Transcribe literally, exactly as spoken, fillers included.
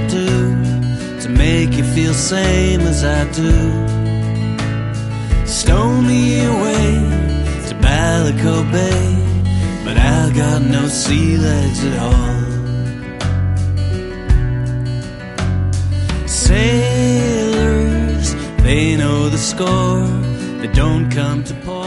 do to make you feel same as I do. Stow me away to Ballico Bay, but I got no sea legs at all. Sailors, they know the score. They don't come to port.